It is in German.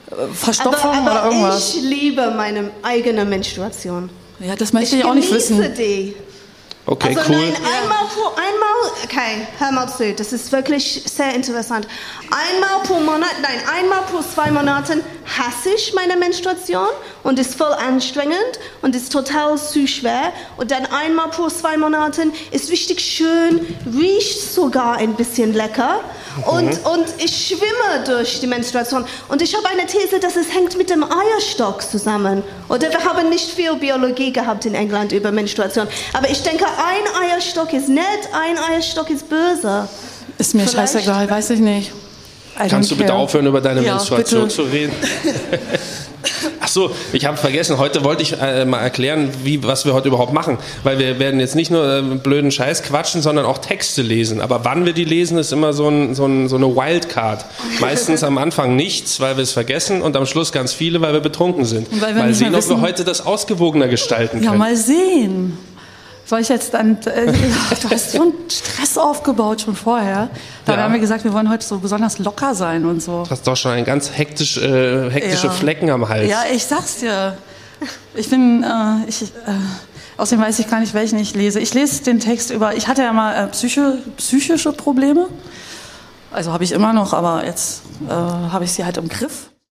Verstopfung oder irgendwas. Ich liebe meine eigene Menstruation. Ja, das möchte ich auch nicht wissen. Die. Okay, also cool. Nein, okay, hör mal zu, das ist wirklich sehr interessant. Einmal pro 2 Monaten hasse ich meine Menstruation und ist voll anstrengend und ist total zu schwer. Und dann einmal pro 2 Monaten ist richtig schön, riecht sogar ein bisschen lecker. Und ich schwimme durch die Menstruation. Und ich habe eine These, dass es hängt mit dem Eierstock zusammen. Oder wir haben nicht viel Biologie gehabt in England über Menstruation. Aber ich denke, ein Eierstock ist nett, ein Eierstock ist böse. Ist mir scheißegal, weiß ich nicht. Kannst du bitte aufhören, über deine Menstruation bitte. zu reden? Ach so, ich habe vergessen, heute wollte ich mal erklären, was wir heute überhaupt machen. Weil wir werden jetzt nicht nur blöden Scheiß quatschen, sondern auch Texte lesen. Aber wann wir die lesen, ist immer so eine Wildcard. Meistens am Anfang nichts, weil wir es vergessen und am Schluss ganz viele, weil wir betrunken sind. Und weil wir mal nicht sehen, mehr ob wir wissen, heute das ausgewogener gestalten können. Ja, mal sehen. Soll ich jetzt dann, du hast so einen Stress aufgebaut schon vorher. Da haben wir gesagt, wir wollen heute so besonders locker sein und so. Du hast doch schon ganz hektische Flecken am Hals. Ja, ich sag's dir. Außerdem weiß ich gar nicht, welchen ich lese. Ich lese den Text über, ich hatte ja mal psychische Probleme. Also habe ich immer noch, aber jetzt habe ich sie halt im Griff.